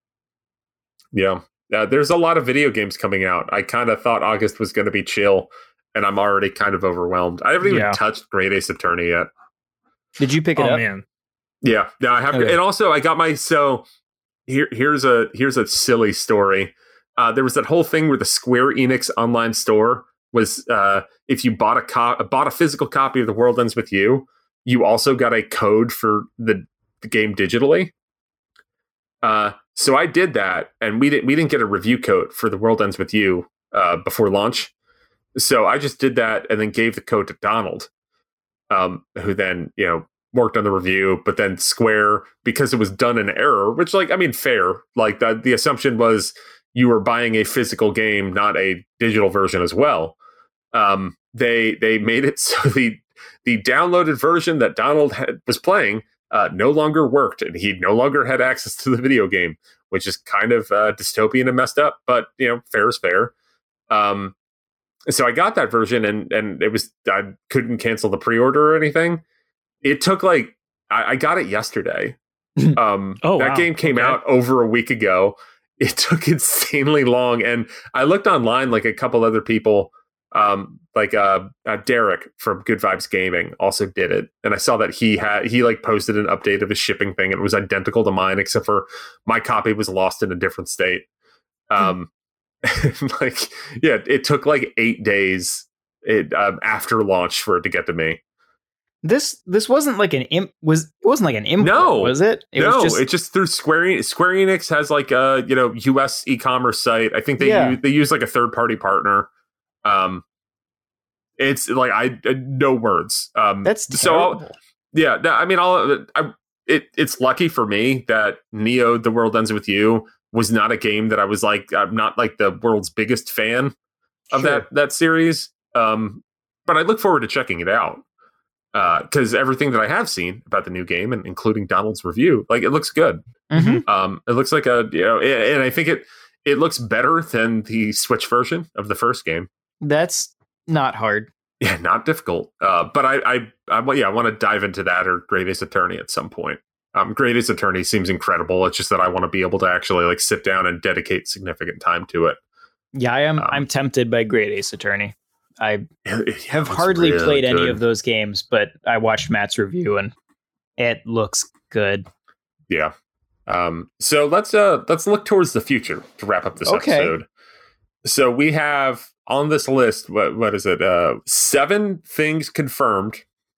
yeah, uh, there's a lot of video games coming out. I kind of thought August was going to be chill. And I'm already kind of overwhelmed. I haven't even yeah. touched Great Ace Attorney yet. Did you pick it oh, up? Man. Yeah, yeah, I have. Okay. And also, I got my so here. Here's a here's a silly story. Uh, there was that whole thing where the Square Enix online store was uh, if you bought a co- bought a physical copy of The World Ends With You, you also got a code for the, the game digitally. Uh, so I did that, and we didn't we didn't get a review code for The World Ends With You uh, before launch. So I just did that and then gave the code to Donald, um, who then, you know, worked on the review. But then Square, because it was done in error, which, like, I mean, fair. Like, the, the assumption was you were buying a physical game, not a digital version as well. Um, they they made it so the the downloaded version that Donald had, was playing uh, no longer worked, and he no longer had access to the video game, which is kind of uh, dystopian and messed up. But, you know, fair is fair. Um, So I got that version, and and it was I couldn't cancel the pre-order or anything. It took like I, I got it yesterday. Um, oh, that wow. game came okay. out over a week ago. It took insanely long, and I looked online. Like a couple other people, um, like uh, uh, Derek from Good Vibes Gaming, also did it, and I saw that he had he like posted an update of his shipping thing. And it was identical to mine, except for my copy was lost in a different state. Um. like yeah it took like eight days it um, after launch for it to get to me. This this wasn't like an imp was it wasn't like an import, no was it? It no was just... it's just through Square Enix. Square Enix has like a you know U S e-commerce site. I think they yeah. use, they use like a third party partner. Um it's like I uh, no words. Um that's terrible. So yeah no, I mean I'll I, it it's lucky for me that Neo The World Ends With You was not a game that I was like, I'm not like the world's biggest fan of sure. that that series. Um, but I look forward to checking it out because uh, everything that I have seen about the new game, and including Donald's review, like it looks good. Mm-hmm. Um, it looks like a you know, and I think it it looks better than the Switch version of the first game. That's not hard. Yeah, not difficult. Uh, but I, I, I, yeah, I want to dive into that or Great Ace Attorney at some point. Um, Great Ace Attorney seems incredible. It's just that I want to be able to actually like sit down and dedicate significant time to it. Yeah, I am. Um, I'm tempted by Great Ace Attorney. I have hardly really played good. any of those games, but I watched Matt's review and it looks good. Yeah. Um, so let's uh, let's look towards the future to wrap up this okay. episode. So we have on this list, what what is it? Uh, seven things confirmed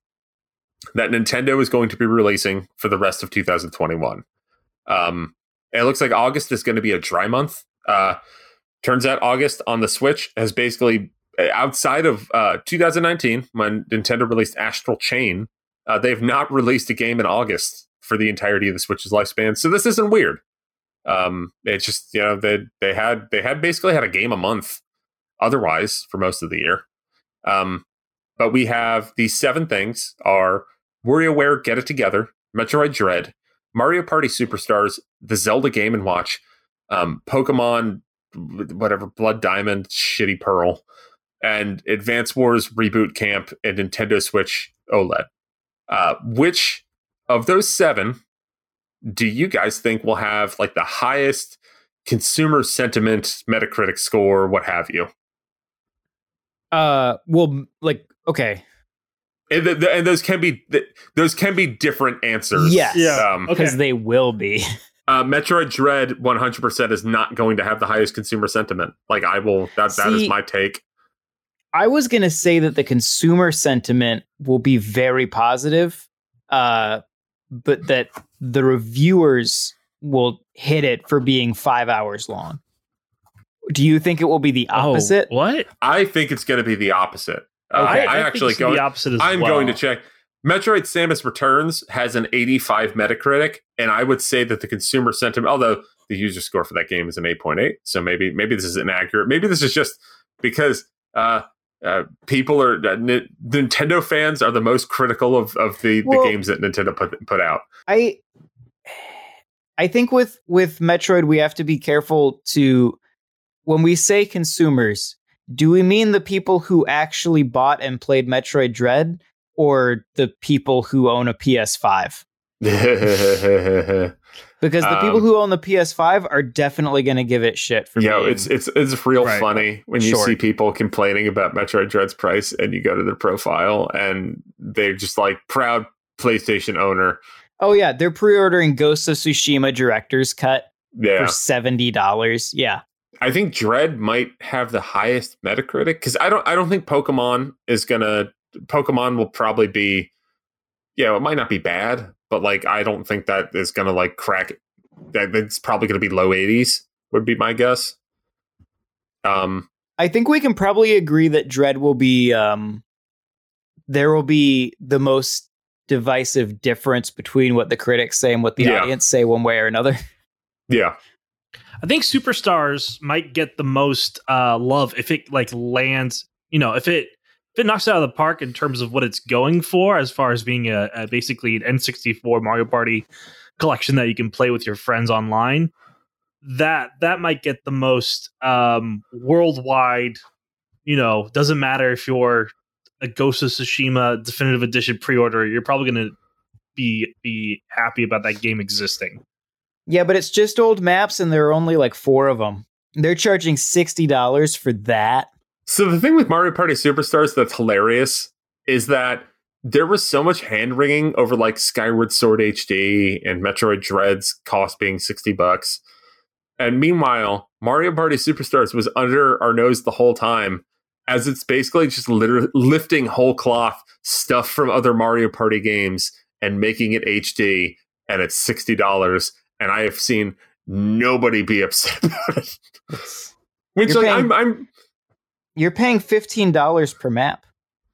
that Nintendo is going to be releasing for the rest of two thousand twenty-one. Um, it looks like August is going to be a dry month. Uh, turns out August on the Switch has basically, outside of uh, two thousand nineteen, when Nintendo released Astral Chain, uh, they've not released a game in August for the entirety of the Switch's lifespan. So this isn't weird. Um, it's just, you know, they they had they had basically had a game a month otherwise for most of the year. Um, but we have these seven things are WarioWare Get It Together, Metroid Dread, Mario Party Superstars, the Zelda Game and Watch, um, Pokemon, whatever, Blood Diamond, Shitty Pearl, and Advance Wars Reboot Camp, and Nintendo Switch OLED. Uh, which of those seven do you guys think will have like the highest consumer sentiment, Metacritic score, what have you? Uh, well, like, okay. And, the, the, and those can be th- those can be different answers. Yes. Yeah. Um, Because Okay. they will be. uh, Metroid Dread one hundred percent is not going to have the highest consumer sentiment. Like I will, that that is See, my take. I was going to say that the consumer sentiment will be very positive, uh, but that the reviewers will hit it for being five hours long. Do you think it will be the opposite? Oh, what? I think it's going to be the opposite. Uh, Okay. I, think actually it's go. the opposite as I'm well. going to check. Metroid Samus Returns has an eighty-five Metacritic, and I would say that the consumer sentiment, although the user score for that game is an eight point eight, so maybe maybe this is inaccurate. Maybe this is just because uh, uh, people are uh, N- Nintendo fans are the most critical of, of the, Well- the games that Nintendo put put out. I I think with with Metroid we have to be careful to when we say consumers, do we mean the people who actually bought and played Metroid Dread or the people who own a P S five? Because the people Um, who own the P S five are definitely going to give it shit for Yo, being- it's it's it's real Right. funny when you Short. see people complaining about Metroid Dread's price, and you go to their profile, and they're just like proud PlayStation owner. Oh yeah, they're pre-ordering Ghost of Tsushima Director's Cut Yeah, for seventy dollars. Yeah. I think Dread might have the highest Metacritic because I don't I don't think Pokemon is gonna Pokemon will probably be yeah, it might not be bad, but like I don't think that is gonna like crack that it's probably gonna be low eighties would be my guess. Um I think we can probably agree that Dread will be um there will be the most divisive difference between what the critics say and what the Yeah. audience say one way or another. yeah. I think Superstars might get the most uh, love if it like lands. You know, if it if it knocks it out of the park in terms of what it's going for, as far as being a, a basically an N sixty-four Mario Party collection that you can play with your friends online. That that might get the most um, worldwide. You know, doesn't matter if you're a Ghost of Tsushima Definitive Edition pre-order, you're probably going to be be happy about that game existing. Yeah, but it's just old maps and there are only like four of them. They're charging sixty dollars for that. So the thing with Mario Party Superstars that's hilarious is that there was so much hand wringing over like Skyward Sword H D and Metroid Dread's cost being sixty bucks. And meanwhile, Mario Party Superstars was under our nose the whole time, as it's basically just literally lifting whole cloth stuff from other Mario Party games and making it H D, and it's sixty dollars. And I have seen nobody be upset about it. Which You're like paying- I'm I'm You're paying fifteen dollars per map.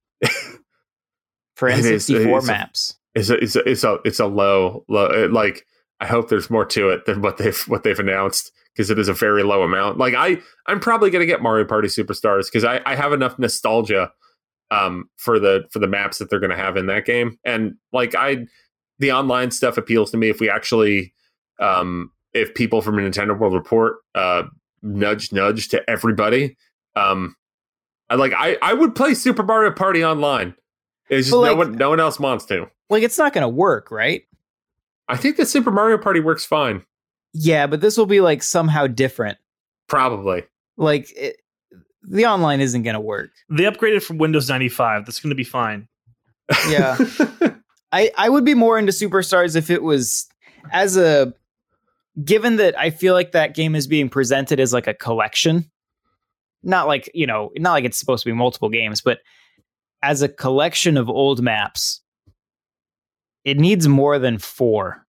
For It N is- sixty-four it's a- maps. it's a it's a it's a, it's a low low it, like I hope there's more to it than what they've what they've announced, because it is a very low amount. Like I I'm probably gonna get Mario Party Superstars because I, I have enough nostalgia um for the for the maps that they're gonna have in that game. And like I the online stuff appeals to me if we actually um if people from Nintendo World Report uh nudge nudge to everybody. Um I like I, I would play Super Mario Party online. It's just But, no like- one no one else wants to. Like it's not going to work, right? I think that Super Mario Party works fine. Yeah, but this will be like somehow different. Probably. Like it, the online isn't going to work. They upgraded from Windows ninety-five. That's going to be fine. Yeah. I, I would be more into Superstars if it was as a given that I feel like that game is being presented as like a collection. Not like, you know, not like it's supposed to be multiple games, but as a collection of old maps. It needs more than four.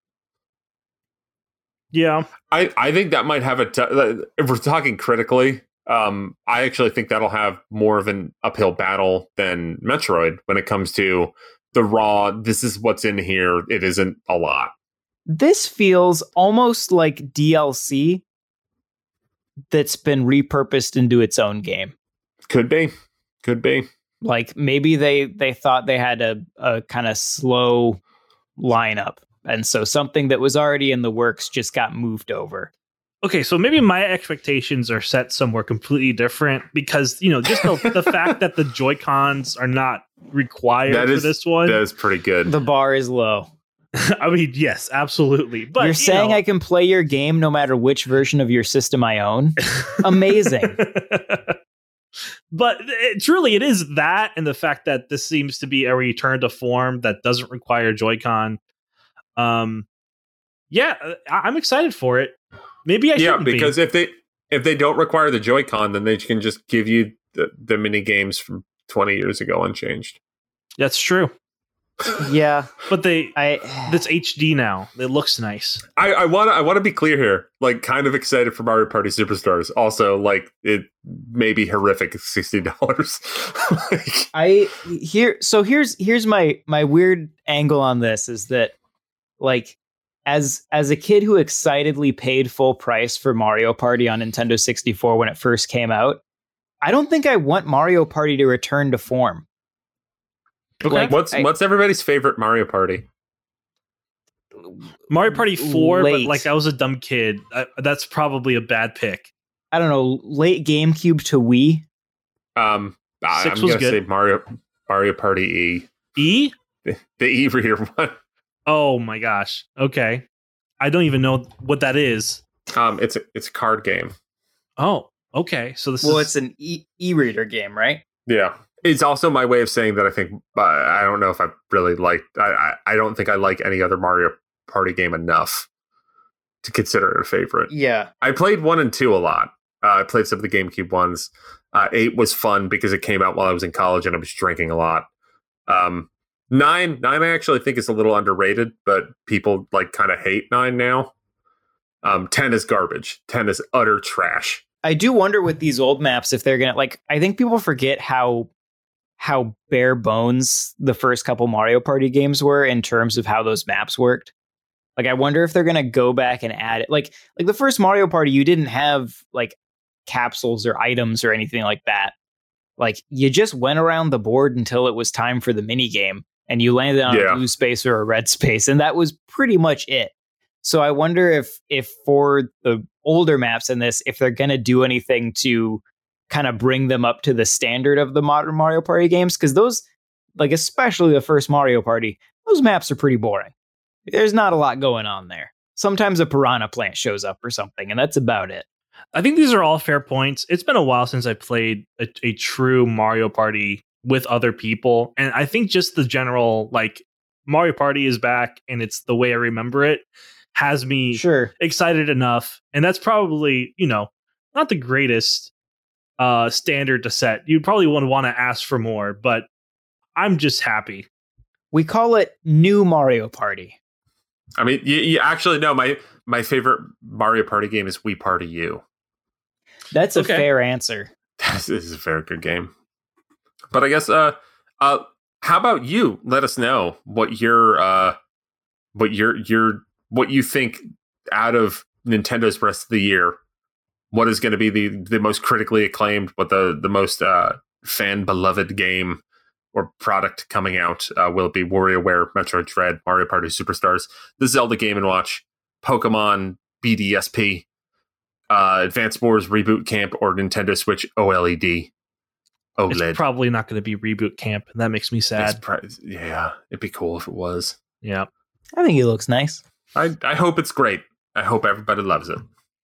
Yeah. I, I think that might have a t- if we're talking critically, um, I actually think that'll have more of an uphill battle than Metroid when it comes to the raw. This is what's in here. It isn't a lot. This feels almost like D L C that's been repurposed into its own game. Could be. Could be. Like maybe they they thought they had a, a kind of slow lineup. And so something that was already in the works just got moved over. Okay, so maybe my expectations are set somewhere completely different because, you know, just the, the fact that the Joy-Cons are not required that for is, this one. That is pretty good. The bar is low. I mean, yes, absolutely. But You're you saying know, I can play your game no matter which version of your system I own? Amazing. But it, truly, it is that and the fact that this seems to be a return to form that doesn't require Joy-Con. Um, yeah, I, I'm excited for it. Maybe I yeah, shouldn't because be. if they if they don't require the Joy-Con, then they can just give you the, the mini games from twenty years ago unchanged. That's true. Yeah, but they I that's H D now. It looks nice. I, I want to I want to be clear here. Like, kind of excited for Mario Party Superstars. Also, like, it may be horrific at sixty dollars. like, I here so here's here's my my weird angle on this is that like as as a kid who excitedly paid full price for Mario Party on Nintendo sixty-four when it first came out, I don't think I want Mario Party to return to form. Okay. Like, what's I, what's everybody's favorite Mario Party? Mario Party four, late. But like I was a dumb kid. I, that's probably a bad pick. I don't know, late GameCube to Wii. Um, Six I'm was gonna good. say Mario Mario Party E. E? The, the E reader one. Oh my gosh. Okay. I don't even know what that is. Um, it's a it's a card game. Oh, okay. So this well, is it's an e- e-reader game, right? Yeah. It's also my way of saying that I think uh, I don't know if I really like I, I I don't think I like any other Mario Party game enough to consider it a favorite. Yeah, I played one and two a lot. Uh, I played some of the GameCube ones. Uh, eight was fun because it came out while I was in college and I was drinking a lot. Um, nine nine I actually think is a little underrated, but people like kind of hate nine now. Um, ten is garbage. ten is utter trash. I do wonder with these old maps if they're gonna like. I think people forget how. how bare bones the first couple Mario Party games were in terms of how those maps worked. Like, I wonder if they're going to go back and add it. Like, like the first Mario Party, you didn't have like capsules or items or anything like that. Like, you just went around the board until it was time for the mini game and you landed on yeah. a blue space or a red space. And that was pretty much it. So I wonder if, if for the older maps in this, if they're going to do anything to kind of bring them up to the standard of the modern Mario Party games, because those, like especially the first Mario Party, those maps are pretty boring. There's not a lot going on there. Sometimes a piranha plant shows up or something, and that's about it. I think these are all fair points. It's been a while since I played a, a true Mario Party with other people, and I think just the general, like, Mario Party is back, and it's the way I remember it, has me sure excited enough, and that's probably, you know, not the greatest Uh, standard to set. You probably would want to ask for more, but I'm just happy. We call it New Mario Party. I mean, you, you actually know my my favorite Mario Party game is Wii Party U. That's a okay. fair answer. This is a very good game. But I guess, uh, uh, how about you? Let us know what your uh, what your your what you think out of Nintendo's rest of the year. What is going to be the, the most critically acclaimed, what the, the most uh, fan-beloved game or product coming out? Uh, will it be WarioWare, Metroid Dread, Mario Party Superstars, the Zelda Game and Watch, Pokemon B D S P, uh, Advanced Wars Reboot Camp, or Nintendo Switch OLED? OLED. It's probably not going to be Reboot Camp, and that makes me sad. Pro- yeah, it'd be cool if it was. Yeah. I think it looks nice. I, I hope it's great. I hope everybody loves it.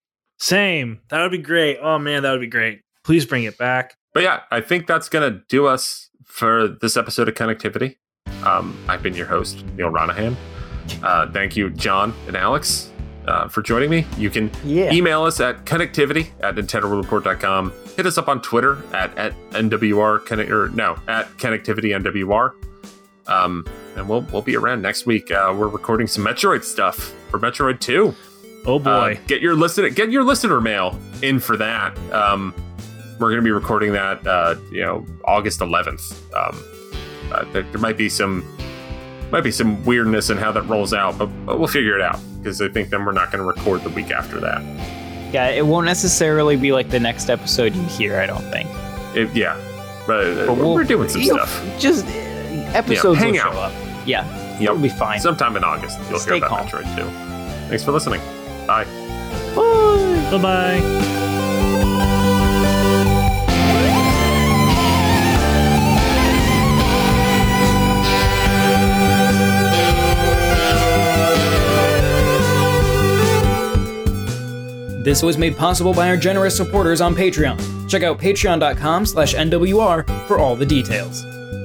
Same. That would be great. Oh, man, that would be great. Please bring it back. But yeah, I think that's going to do us for this episode of Connectivity. Um, I've been your host, Neil Ronahan. Uh, thank you, John and Alex, uh, for joining me. You can yeah. email us at connectivity at nintendo world report dot com. Hit us up on Twitter at, at N W R, or no, at connectivity N W R. Um, and we'll we'll be around next week. Uh, we're recording some Metroid stuff for Metroid two. Oh boy! Uh, get your listener get your listener mail in for that. Um, we're going to be recording that, uh, you know, August eleventh. Um, uh, there, there might be some might be some weirdness in how that rolls out, but, but we'll figure it out. because I think then we're not going to record the week after that. Yeah, it won't necessarily be like the next episode you hear, I don't think. It, yeah, but, uh, But we'll- we're doing some you'll- stuff. Just uh, episodes hang will show out. up. Yeah, Yep. it'll be fine. Sometime in August, you'll Stay hear about calm. Metroid two. Thanks for listening. Bye. Bye. Bye bye. This was made possible by our generous supporters on Patreon. Check out patreon.com slash NWR for all the details.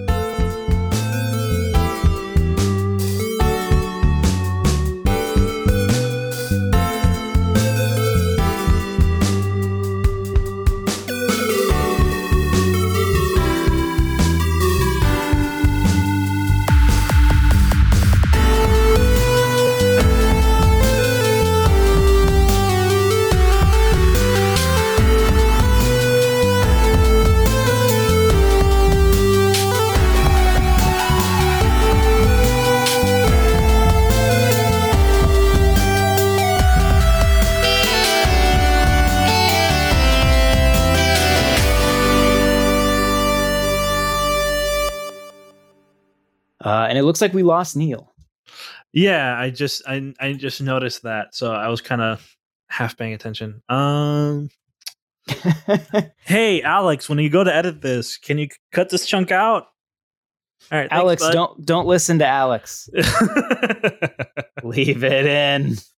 Uh, and it looks like we lost Neil. Yeah, I just I I just noticed that, so I was kind of half paying attention. Um, hey Alex, when you go to edit this, can you cut this chunk out? All right, thanks, Alex, bud. don't don't listen to Alex. Leave it in.